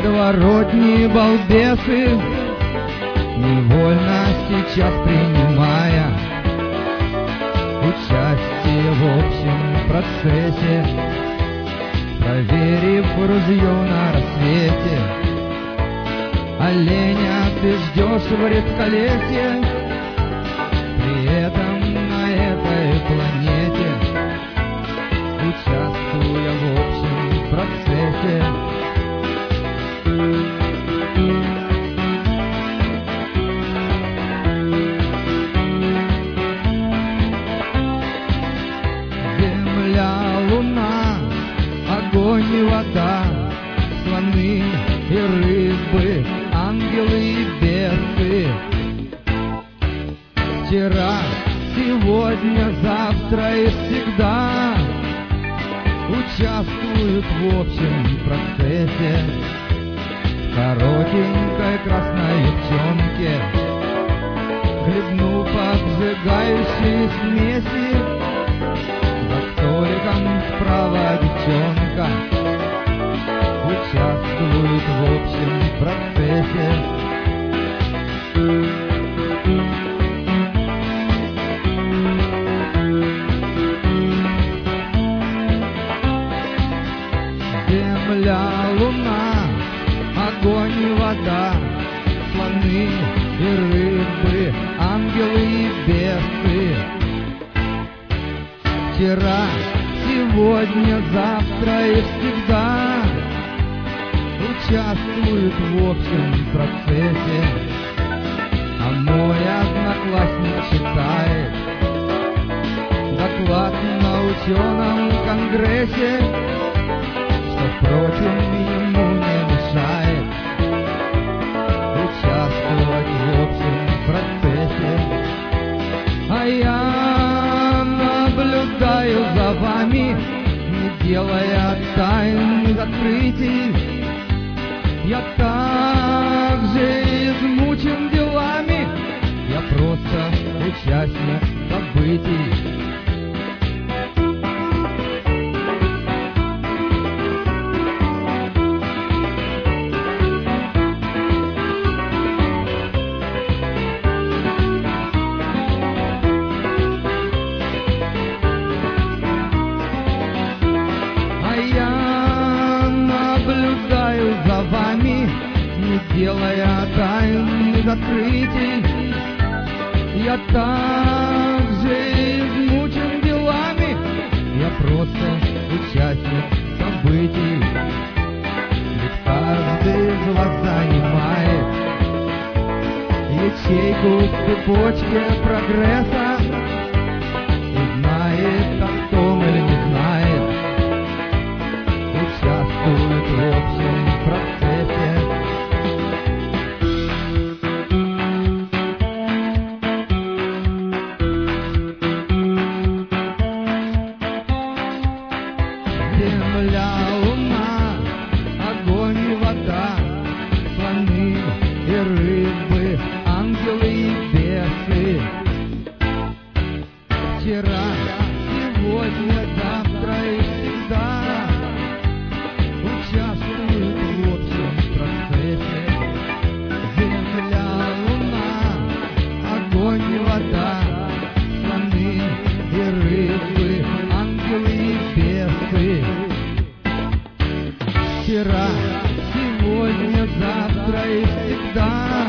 подворотни, балбесы, невольно сейчас принимая участие в общем процессе, проверив ружье на рассвете. Оленя ты ждешь в редколесье, при этом на этой планете, участвуя в общем процессе. Земля, луна, огонь и вода, слоны и рыбы, ангелы и бесы. Вчера, сегодня, завтра и всегда участвуют в общем процессе. В коротенькой красной юбчонке, хлебнув обжигающей смеси, за столиком справа девчонка участвует в общем процессе. Земля, луна, огонь и вода, слоны и рыбы, ангелы и бесы. Вчера, сегодня, завтра и всегда участвуют в общем процессе. А мой одноклассник читает доклад на ученом конгрессе, что, впрочем, ему не мешает участвовать в общем процессе. А я наблюдаю за вами, не делая тайных открытий. Я так же измучен делами, я просто участник событий. Делая тайных открытий, я так же измучен делами, я просто участник событий. Ведь каждый из вас занимает ячейку в цепочке прогресса и знает, о том или не знает, участвует в общем процессе. Земля, луна, огонь и вода, слоны и рыбы, ангелы и бесы. Вчера, сегодня, завтра и всегда участвуют в общем процессе. Земля, луна, огонь и вода, слоны и рыбы, ангелы и бесы. Вчера, сегодня, завтра и всегда